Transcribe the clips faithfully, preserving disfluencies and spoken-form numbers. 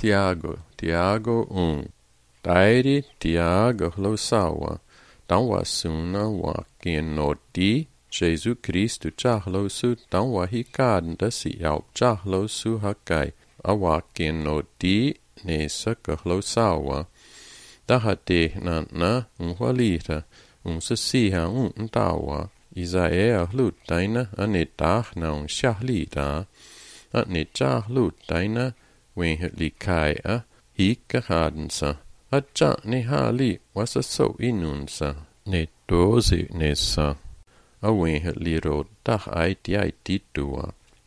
Tiago, Tiago um. Tairi Tiago lo sawa. Tão wa suna wa kenoti. Jesus Cristo chahlo su tão wa hikanda si yau chahlo su hakai. Awa kenoti ne sakahlo sawa. Tahate na na unwalita. Unsasiha un tawa. Isaia lut taina anetah na un shahlita. Anetah lut taina wen likai a hika hadensa. Atja ne hali was a so inunsa. Ne doze nessa. A wen liro tah ai tiai titua.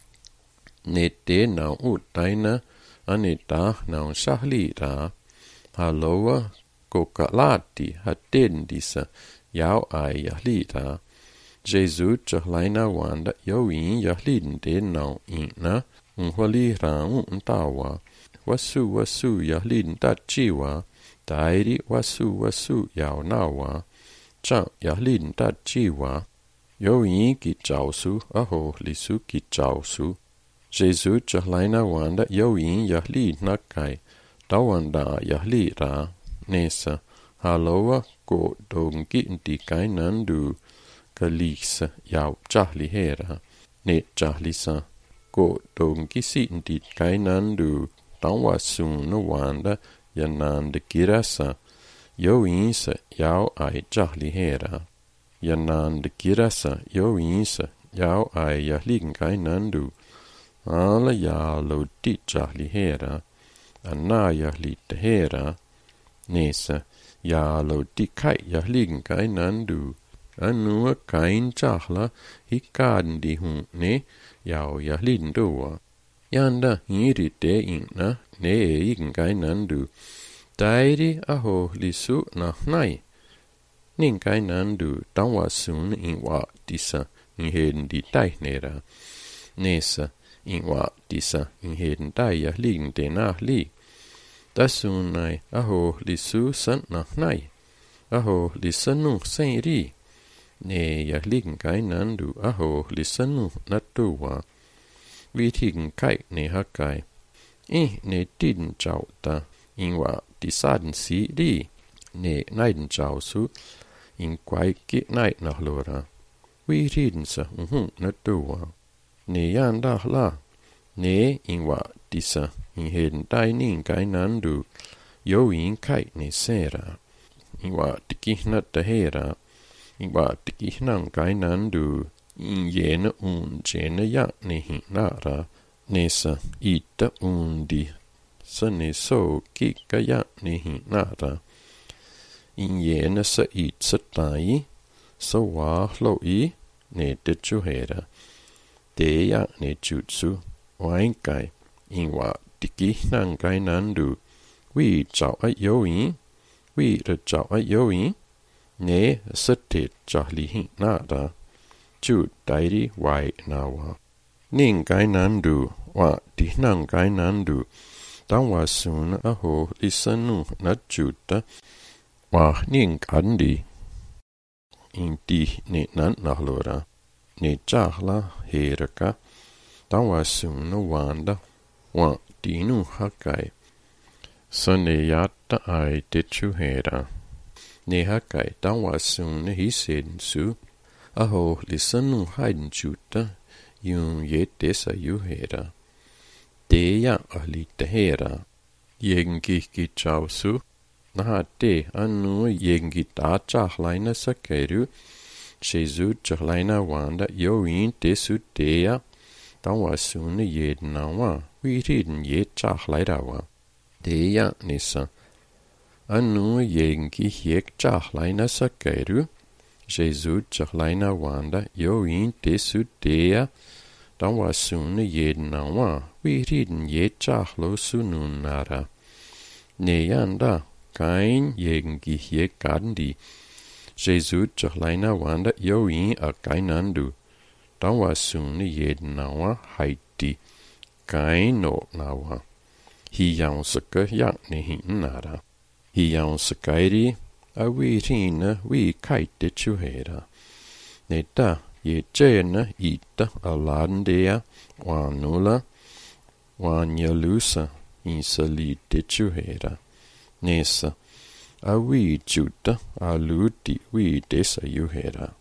Ne te na ut taina anetah na un shahlita. Haloa kokalati hatendisa. Yau ai yahlita. Jesus chahlaina wanda yoin yahlin de na ina. Unhwali rang untawa. Wasu wasu yahlin tachiwa. Tairi wasu wasu yau nawa. Cha yahlin tachiwa. Yoin ki chausu aho lisu ki chausu. Jesus chahlaina wanda yoin yahlin nakai. Tawanda yahlira. Nesa. Haloa ko dongi ndikai nandu. Kalisa yau chahlihera. Ne chahlisa. Ko dongi si ndikai nandu. Tangwa suna wanda yananda kirasa. Yo insa yau ai chahlihera. Yananda kirasa yo insa yau ai yahlingai nandu. Ala yalo di chahlihera. Anna yahlitahera. Nesa. Yalo di kai yahlingai nandu. Anua kain chahla hikandi hun ne yau yahlindua. Yanda hiri te inna ne ingai nandu. Tairi aho lisu na nai. Ningai nandu tangwa sun inwa disa inheden di tai nera. Nesa inwa disa inheden tai yahlinde na li. Tasunai aho lisu san na nai. Aho lisanu sen ri. Ne yahlingai nandu aho lisanu natuwa. Vitin kai ne hakai. I ne din chauta. Inwa disaden si di. Ne naiden chausu. In kwai ki nait nahlora. Vitin sa uhun natuwa. Ne yanda la. Ne inwa disa. In heden dai ningai nandu. Yo in kai ne sera. Inwa tikihna tahera. Inwa tikihnan kai nandu. In jena un jena ya ne hinara. Nesa ita undi. Sa ne so ki kaya ne hinara. In jena sa it sa tai. Sa wa lo i. Ne te chuhera. Te ya ne jutsu. Wain kai. Inwa tikihnan kai nandu. We chao a yo in. We re chao a yo in. Ne sa te chahli hinara. Chu dairi wai nawa. Ning gai nandu, wa di nang gai nandu. Tang wa sun aho lisanu na juta. Wa ning kandi. In di ne nan nahlora. Ne chahla heraka. Tang wa sun wanda. Wa di nu hakai. Sa ne yata ai te chuhera. Ne hakai tang wa sun hisen su. Aho lisanu haiden juta, yun ye desa yuhera. Deya ahlitahera. Yengi ki chausu. Naha de anu yengi da chahlaina sakeru. Jesu chahlaina wanda yoin desu deya. Tangwa sunu yedna wa. Wirin ye chahlaira wa. Deya nisa. Anu yengi yek chahlaina sakeru. Jesus chahlaina wanda yoin desu dea. Tangwa sunu yedna wa. Wirin ye chahlo sununara. Ne yanda kain yengi ye kandi. Jesus chahlaina wanda yoin a kainandu. Tangwa sunu yedna wa haiti. Kain no nawa. Hi yang saka yak ne hinara. Hi yang sakairi. A wirin we kaite chuhera. Neta ye jena ita alandea wanula wanyalusa in sali de chuhera. Nesa, a we juta, a ludi we desa yuhera.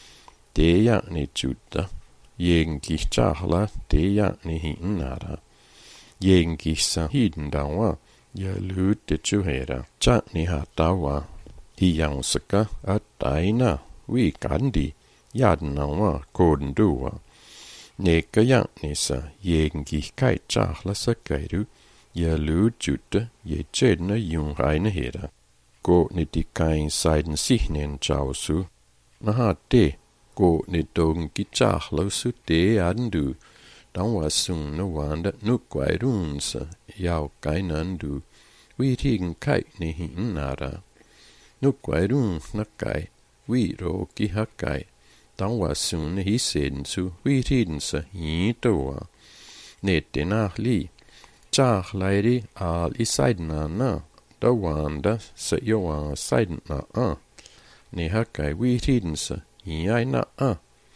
Deya ni juta, yengi chahla, deya ni hinara. Yengi sa hindawa, ya ludi chuhera, cha ni hatawa. Hiyangsaka at daina, we gandhi, yadnawa, kodendua. Neka yang nisa, yengi kai chahla sakairu, ya lu juta, ye jedna yung reine hera. Gå ni de kain siden sihnen jausu. Naha de, gå ni dogen gitarlo su de andu. Dan var sun no wanda nu guairunsa, yau gainandu. Vi tigen kai ni hinara. Nu guairun nakai, vi ro gi hakai. Dan var sun hi sensu, vi tidensa hidoa. Net denah li. Chach leiri al i seidna na. Da wanda sa joa seidna a. Ne hakai vi tidensa hi na a.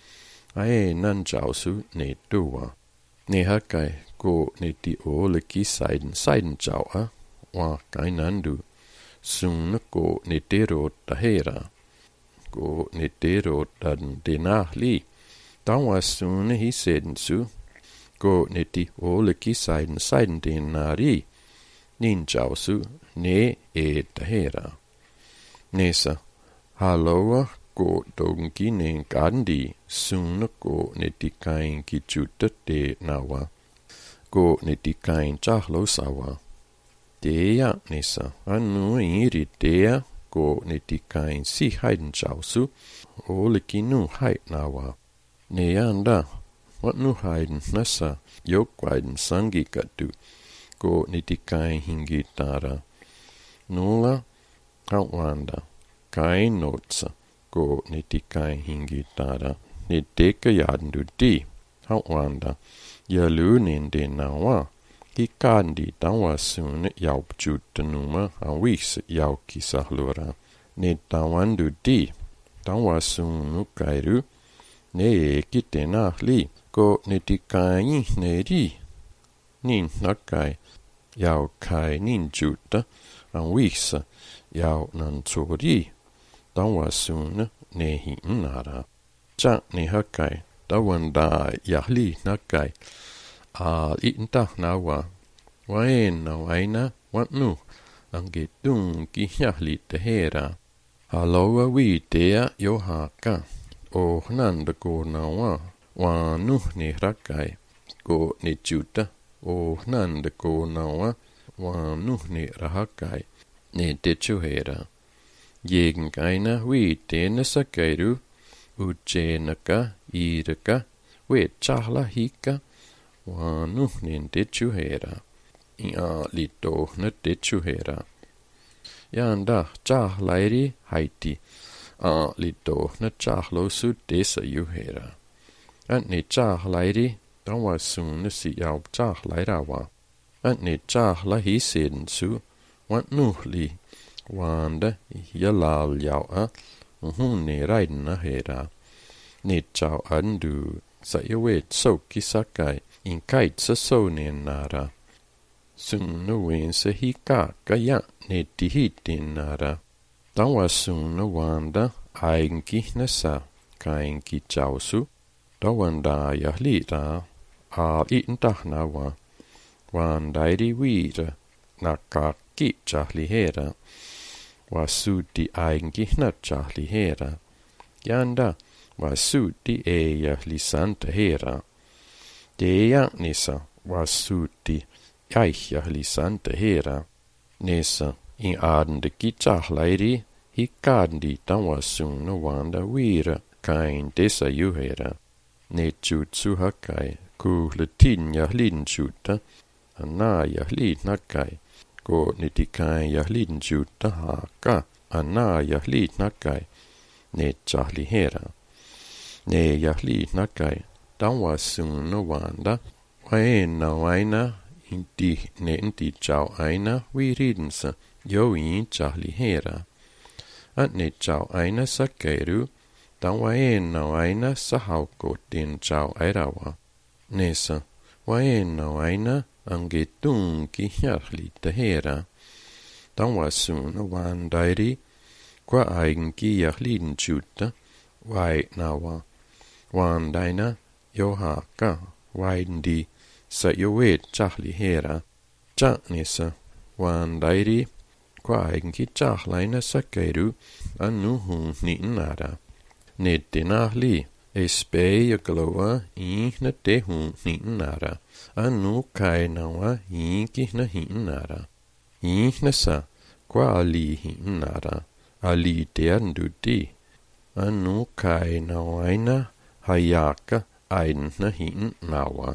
Ae nan jausu ne dua. Ne hakai gå ne di ole gi seiden seiden jau a. Wa gainandu. Sunne gå ne derot da hera. Gå ne derot da den denah li. Dan var sunne hi sedensu. Gå ne di ole gi seiden seiden denari. Nin jausu ne e da hera. Nesa. Halloa gå dogen gi ne gandhi. Sunne gå ne di kain gi juta de nawa. Gå ne di kain jahlo sawa. Deya nesa. Anu iri deya. Gå ne di kain si haiden jausu. Ole gi nu heid nawa. Ne anda. Wat nu haiden nasa. Jokwaiden sangi gadu. Gå ni di kain hingi dara. Nula. Outwanda. Kain notsa. Gå ni di kain hingi dara. Ni deka yaden du di. Outwanda. Ya lunin de nawa. Hi kandi dawa sun yau juta numa. Awis yau kisahlura. Ni dawan du di. Dawa sun nu kairu. Ne eki tena li. Gå ni di kain ne di. Nin nakai. Yau kai nin juta. Awis yau nan tsori. Dawa sun ne hi nara. Cha ni hakai. Dawan da yahli nakai. A inta nawa. Waen na waina. Wat nu. Ange dung ki yahli te hera. Haloa wi dea yo haka. O nanda go nawa. Wa nu ni rakai. Go ni juta. O nanda go nawa. Wa nu ni rahakai. Ne de chuhera. Yegen gaina wi dena sakairu. Ujenaka. Iraka. We chahla hika. Wa nu ni de chuhera. Ia lito na de chuhera. Yanda chahlairi haiti. A lito na chahlo su desa yuhera. At ni chahlairi. Dan var sun na si yau chahlaira wa. At ni chahla hi sen su. Wat nu li. Wanda yalal yau a. Hun ni raiden na hera. Ni chau andu. Sa yawe so kisakai. In kait sa so ni nara. Sun na wen sa hi ka kaya ne di hi din nara. Dan var sun na wanda aingi na sa kaingi jausu. Da wanda yahli ra. A inta na wa. Wanda iri wira. Na ka ki jahli hera. Wa su di aingi na jahli hera. Yanda wa su di e yahli santa hera. Deya nisa wa su di Eich jahli santa hera. Nesa in aden de gitarleiri. Hi gandhi dan var sun na wanda wira. Kain desa yuhera. Ne jutsu hakai. Ku latin yahlin juta. Ana yahlin nakai. Gå ni di kain yahlin juta haka. Ana yahlin nakai. Ne jahli hera. Ne yahlin nakai. Dan var sun na wanda. Waen na waina. Inti ne inti jau aina vi ridensa. Jo in jahli hera. At ne jau aina sakairu. Dan waen na waina sa hauko din jau airawa. Nesa, waen na waina angetun ki hjärli tehera. Dan var suna wan dairi qua eigen ki hjärlin tjuta wai nawa wan daina johaka waindi sa jovet chahli hera chanisa wan dairi qua eigen ki chahlaina sakeiru anu hun ni nara netinahli espei gloa ihna te hun ni nara anu kai nawa inki na hinara ihna sa qua ali hinara ali teanduti anu kai nawaina hayaka aina hin nawa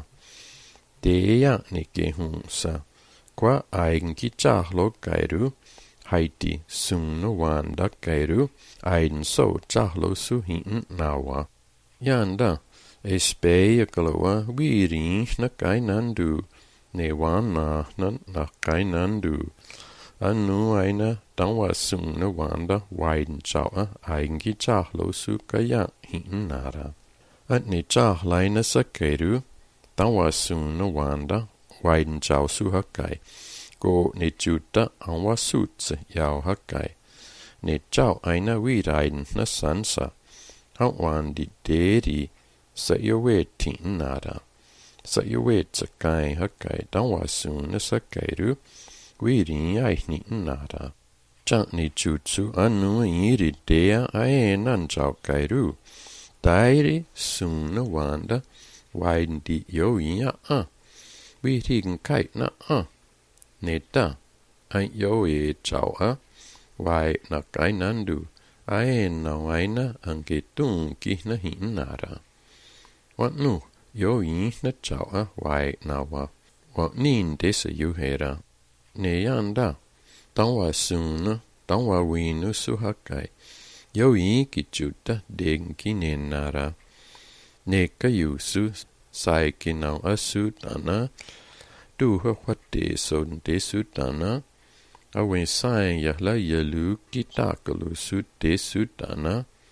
teja nike hunsa qua eigen ki chahlo kairu haiti sunno wanda kairu ain so chahlo su hin nawa yanda espei gloa wirin na kainandu ne wana na na kainandu anu aina tangwa sunno wanda waiden chawa eigen ki chahlo su kaya hin nara at ne chahlaina sakeiru tangwa sunno wanda waiden chaw su hakai go ne juta anwa sutse yao hakai ne chaw aina wiraiden na sansa hawan di deri sa yowe tin nara sa yowe tsakai hakai tangwa sunno sakeiru wirin ai ni nara chan ni jutsu anu iri dea ae nan chaw kairu dairi sunno wanda waiden di yo ya a wirin kai na a neta ai yo e chaw a wai na kai nandu ae na waina angetun ki na hin nara wat nu yo yin na chaw a wai na wa wat nin desa yu hera ne yanda tangwa sunno tangwa winu su hakai yo yin ki juta den ki ne nara ne ka yu su sai ki nau asu tana du ha wat de son de su tana awen sai ya la ya lu ki ta ka lu su de su tana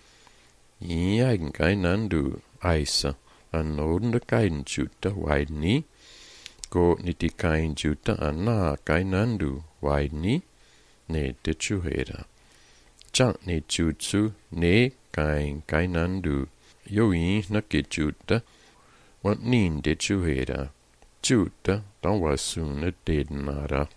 ya ngai nandu aisa anon de kain juta waidni go niti kain juta anna kain nandu waidni ne de chuhera chan ne jutsu ne kain kain nandu yo yin na ki juta wat nin de chuhera juta tangwa sunna de nara